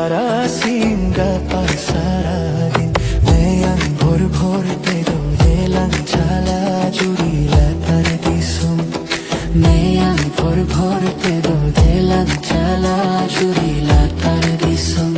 tara singa pasaradin Mayan bhor bhor te do delang chala jurila tar disum Mayan bhor bhor te do delang chala jurila tar disum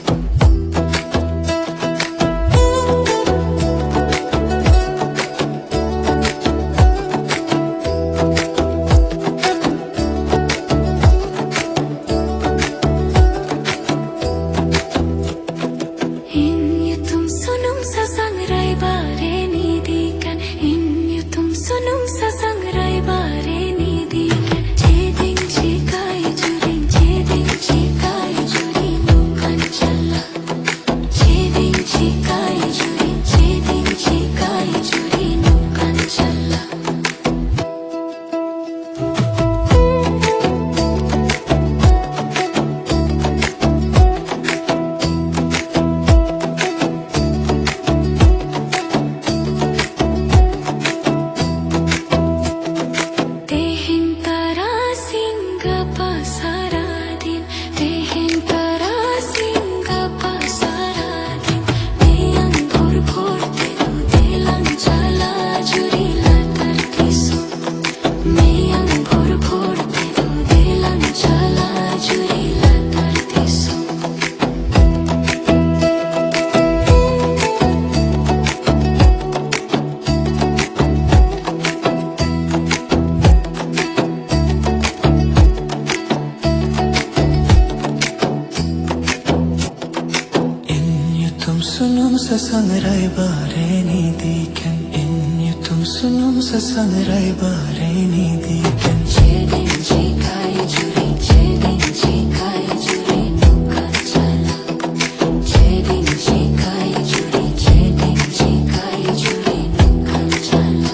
Sunum sasangrai bare ni diken in yutum sunum sasangrai bare ni diken chedin chikai juri nukan chala chedin chikai juri nukan chala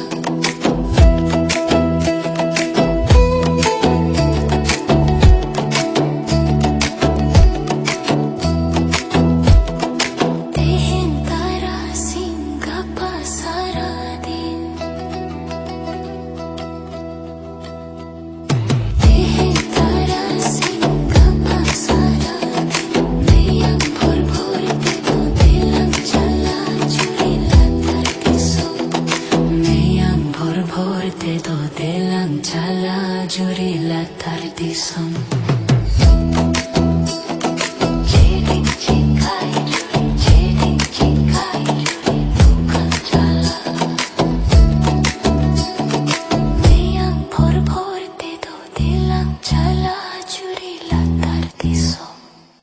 Te do delang chala jurila tar disum